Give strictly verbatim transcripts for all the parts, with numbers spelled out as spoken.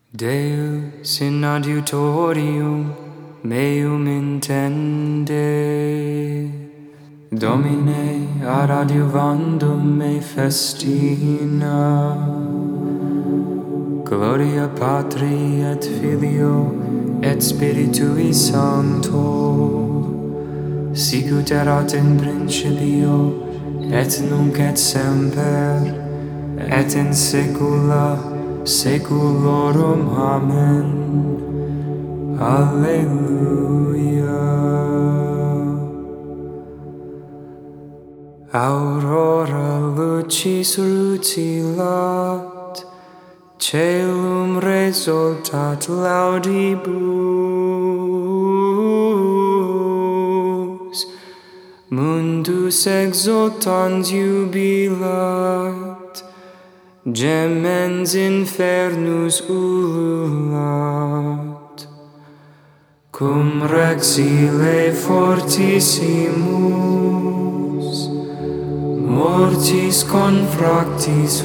Deus in adiutorium meum intende, Domine ad adiuvandum me festina. Gloria Patri et Filio et Spiritui Sancto, sicut erat in principio et nunc et semper et in saecula saeculorum. Amen. Alleluia. Aurora lucis rutilat, caelum resultat laudibus, mundus exultans jubilat, gemens infernus ululat, cum rex ille fortissimus, mortis confractis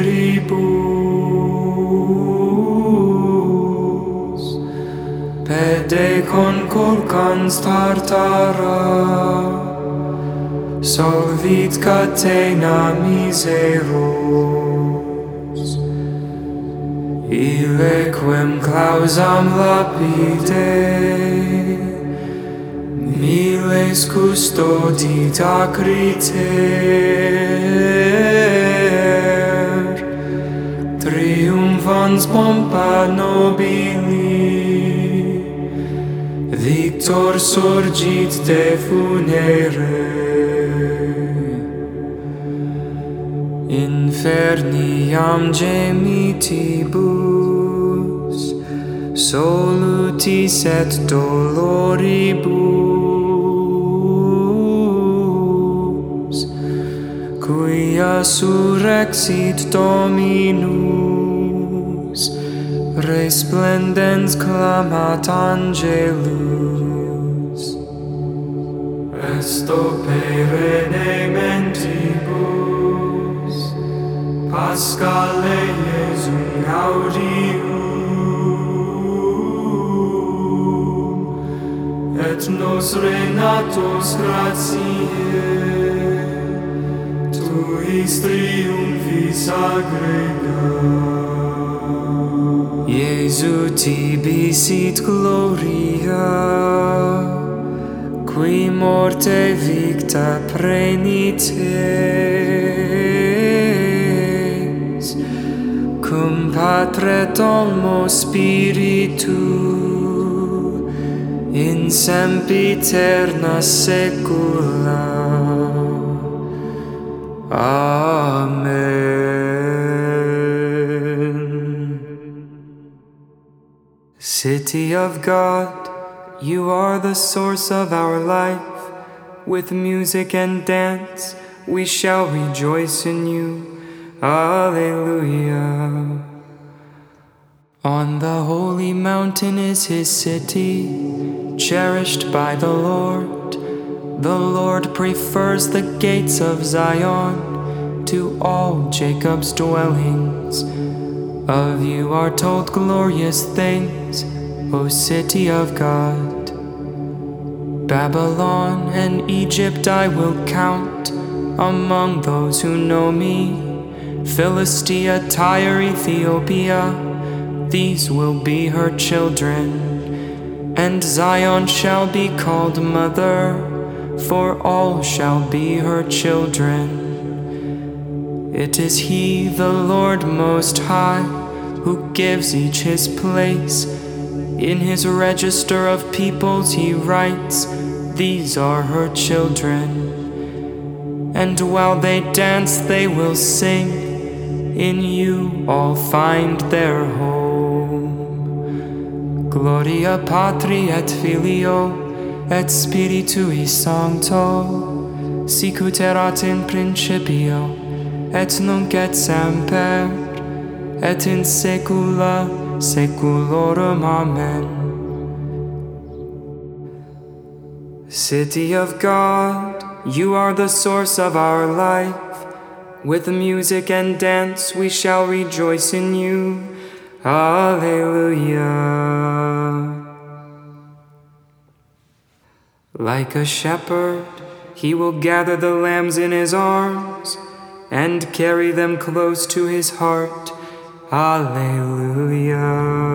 viribus, pede conculcans tartara, solvit catena miseros, illequem clausam lapide, miles custodit acriter, triumphans pompa nobili, victor surgit de funere. Inferniam gemitibus, solutis et doloribus, quia surrexit Dominus, resplendens clamat angelus. Resto perenne mentibus, Pascale Iesui audium, et nos renatos gratiae, tuis triumphis aggrega. Iesu tibi sit gloria, qui morte victa prenites, cum Patre Domo Spiritu, in sempiterna saecula. Amen. City of God, you are the source of our life. With music and dance, we shall rejoice in you. Alleluia. On the holy mountain is his city, cherished by the Lord. The Lord prefers the gates of Zion to all Jacob's dwellings. Of you are told glorious things, O city of God. Babylon and Egypt I will count among those who know me. Philistia, Tyre, Ethiopia, these will be her children. And Zion shall be called mother, for all shall be her children. It is he, the Lord Most High, who gives each his place. In his register of peoples he writes, these are her children. And while they dance they will sing, in you all find their home. Gloria Patri et Filio et Spiritui Sancto, sicut erat in principio et nunc et semper et in saecula saeculorum. Amen. City of God, you are the source of our life. With music and dance we shall rejoice in you. Alleluia. Like a shepherd, he will gather the lambs in his arms and carry them close to his heart. Alleluia.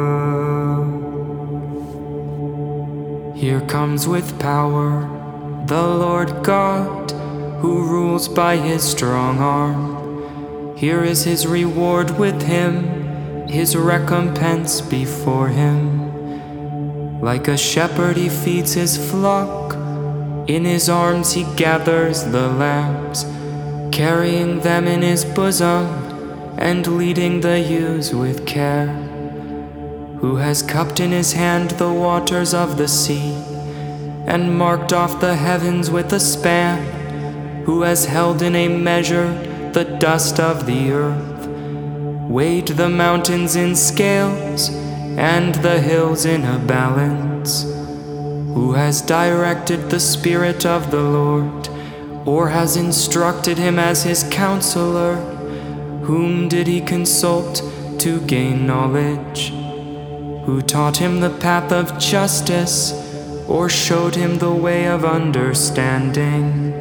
Here comes with power the Lord God, who rules by his strong arm. Here is his reward with him, his recompense before him. Like a shepherd he feeds his flock, in his arms he gathers the lambs, carrying them in his bosom and leading the ewes with care. Who has cupped in his hand the waters of the sea, and marked off the heavens with a span, who has held in a measure the dust of the earth, weighed the mountains in scales and the hills in a balance, who has directed the Spirit of the Lord, or has instructed him as his counselor. Whom did he consult to gain knowledge? Who taught him the path of justice, or showed him the way of understanding?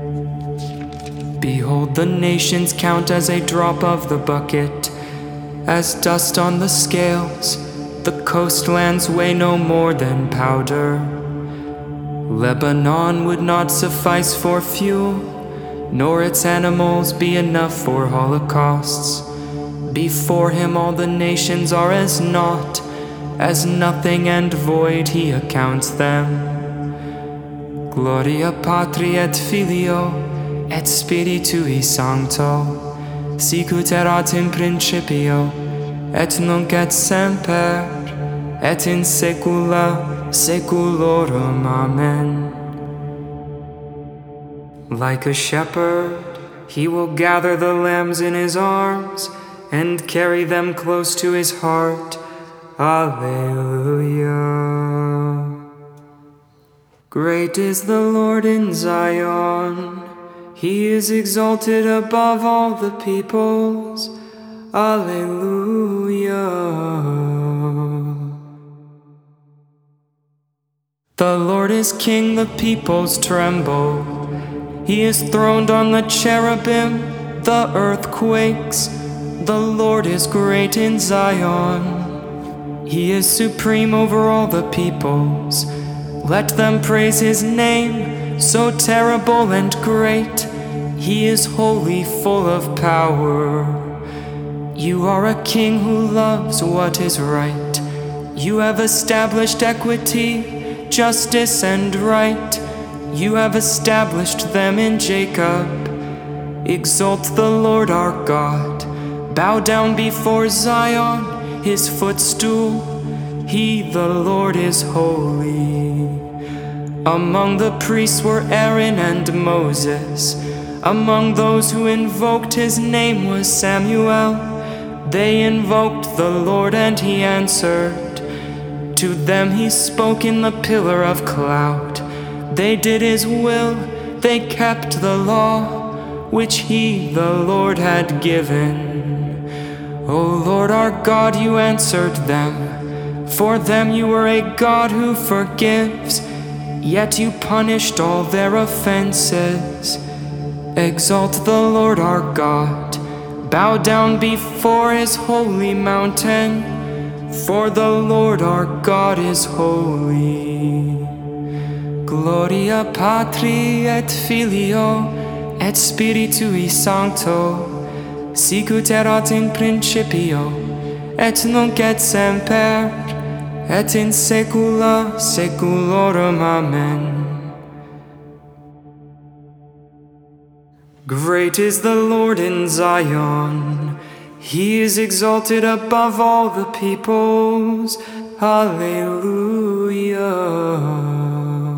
Behold, the nations count as a drop of the bucket, as dust on the scales. The coastlands weigh no more than powder. Lebanon would not suffice for fuel, nor its animals be enough for holocausts. Before him all the nations are as naught, as nothing and void he accounts them. Gloria Patri et Filio et Spiritui Sancto, sicut erat in principio, et nunc et semper, et in saecula saeculorum. Amen. Like a shepherd, he will gather the lambs in his arms and carry them close to his heart. Alleluia. Great is the Lord in Zion. He is exalted above all the peoples. Alleluia. The Lord is King, the peoples tremble. He is throned on the cherubim, the earth quakes. The Lord is great in Zion. He is supreme over all the peoples. Let them praise his name, so terrible and great. He is holy, full of power. You are a king who loves what is right. You have established equity, justice, and right. You have established them in Jacob. Exalt the Lord our God. Bow down before Zion, his footstool. He, the Lord, is holy. Among the priests were Aaron and Moses. Among those who invoked his name was Samuel. They invoked the Lord and he answered. To them he spoke in the pillar of cloud. They did his will, they kept the law, which he, the Lord, had given. O Lord our God, you answered them. For them you were a God who forgives, yet you punished all their offenses. Exalt the Lord our God. Bow down before his holy mountain, for the Lord our God is holy. Gloria Patri et Filio et Spiritui Sancto, sicut erat in principio, et nunc et semper, et in saecula saeculorum. Amen. Great is the Lord in Zion. He is exalted above all the peoples. Alleluia.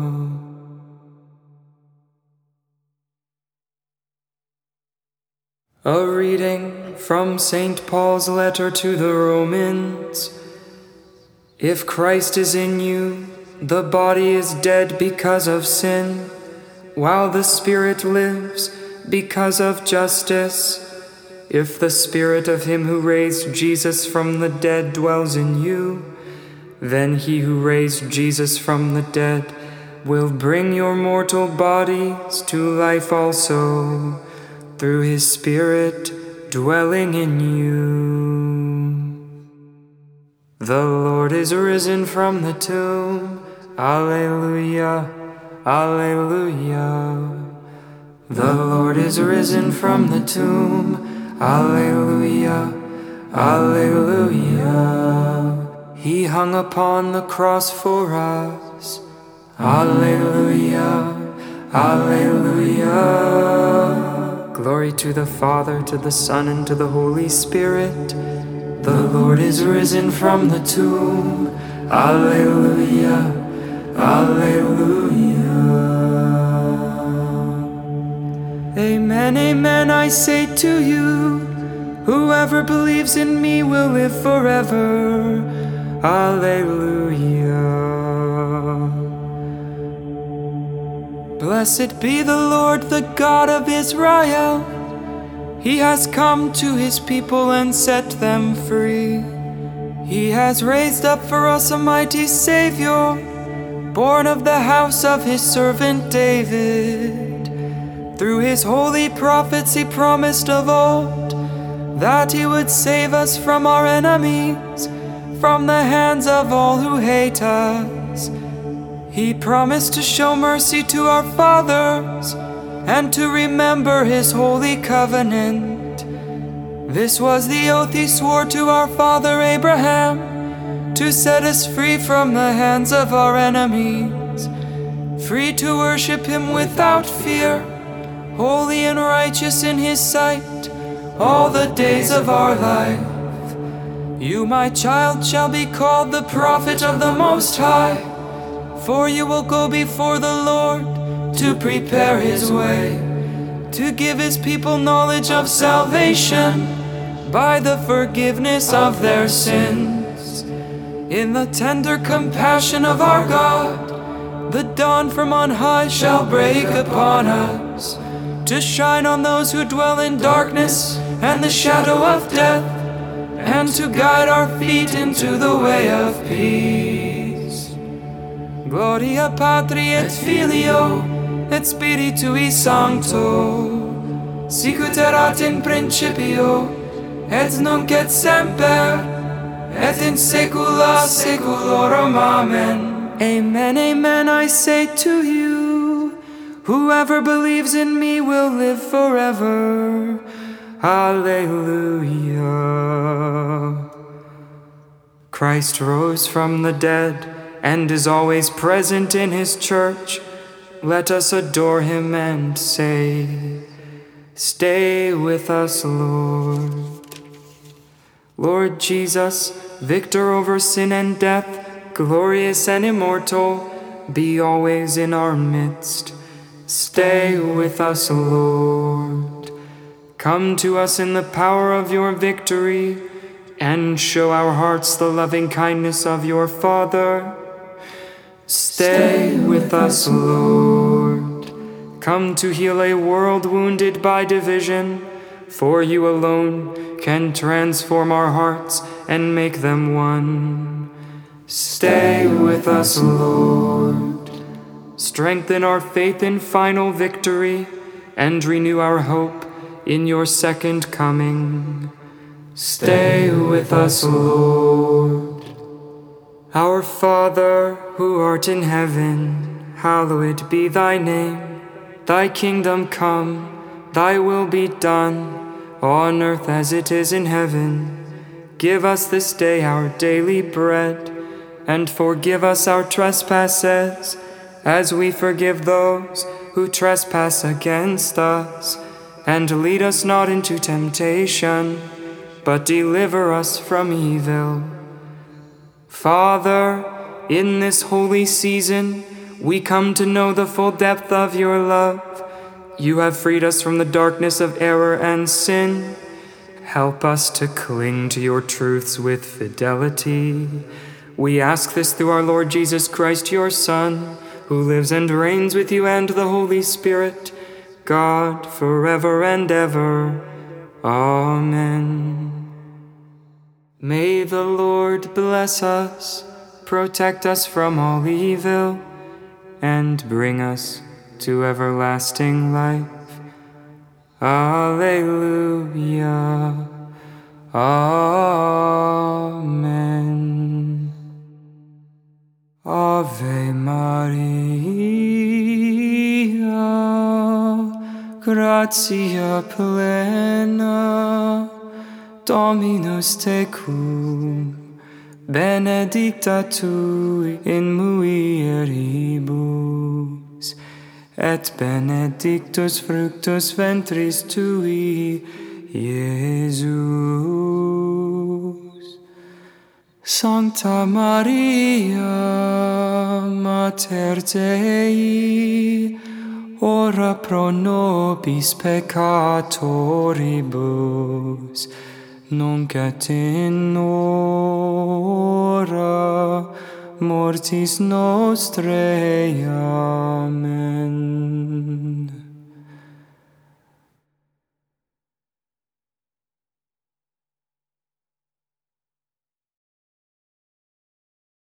A reading from Saint Paul's letter to the Romans. If Christ is in you, the body is dead because of sin, while the Spirit lives because of justice. If the spirit of him who raised Jesus from the dead dwells in you, then he who raised Jesus from the dead will bring your mortal bodies to life also, through his Spirit dwelling in you. The Lord is risen from the tomb. Alleluia, alleluia. The Lord is risen from the tomb. Alleluia, alleluia. He hung upon the cross for us. Alleluia, alleluia. Glory to the Father, to the Son, and to the Holy Spirit. The Lord is risen from the tomb. Alleluia, alleluia. Amen, amen, I say to you, whoever believes in me will live forever. Alleluia. Blessed be the Lord, the God of Israel. He has come to his people and set them free. He has raised up for us a mighty Savior, born of the house of his servant David. Through his holy prophets he promised of old that he would save us from our enemies, from the hands of all who hate us. He promised to show mercy to our fathers and to remember his holy covenant. This was the oath he swore to our father Abraham, to set us free from the hands of our enemies, free to worship him without fear, holy and righteous in his sight, all the days of our life. You, my child, shall be called the prophet of the Most High, for you will go before the Lord to prepare his way, to give his people knowledge of salvation by the forgiveness of their sins. In the tender compassion of our God, the dawn from on high shall break upon us, to shine on those who dwell in darkness and the shadow of death, and to guide our feet into the way of peace. Gloria Patri et Filio et Spiritui Sancto, sicut erat in principio, et nunc et semper, et in saecula saeculorum. Amen. Amen, amen, I say to you, whoever believes in me will live forever. Alleluia. Christ rose from the dead and is always present in his church. Let us adore him and say, stay with us, Lord. Lord Jesus, victor over sin and death, glorious and immortal, be always in our midst. Stay with us, Lord. Come to us in the power of your victory, and show our hearts the loving kindness of your Father. Stay with us, Lord. Come to heal a world wounded by division, for you alone can transform our hearts and make them one. Stay with us, Lord. Strengthen our faith in final victory, and renew our hope in your second coming. Stay with us, Lord. Our Father, who art in heaven, hallowed be thy name. Thy kingdom come, thy will be done, on earth as it is in heaven. Give us this day our daily bread, and forgive us our trespasses, as we forgive those who trespass against us. And lead us not into temptation, but deliver us from evil. Father, in this holy season, we come to know the full depth of your love. You have freed us from the darkness of error and sin. Help us to cling to your truths with fidelity. We ask this through our Lord Jesus Christ, your Son, who lives and reigns with you and the Holy Spirit, God, forever and ever. Amen. May the Lord bless us, protect us from all evil, and bring us to everlasting life. Alleluia. Amen. Ave Maria, gratia plena, Dominus tecum, benedicta tu in mulieribus, et benedictus fructus ventris tui, Iesus. Sancta Maria, Mater Dei, ora pro nobis peccatoribus, nunc et in hora mortis nostrae. Amen.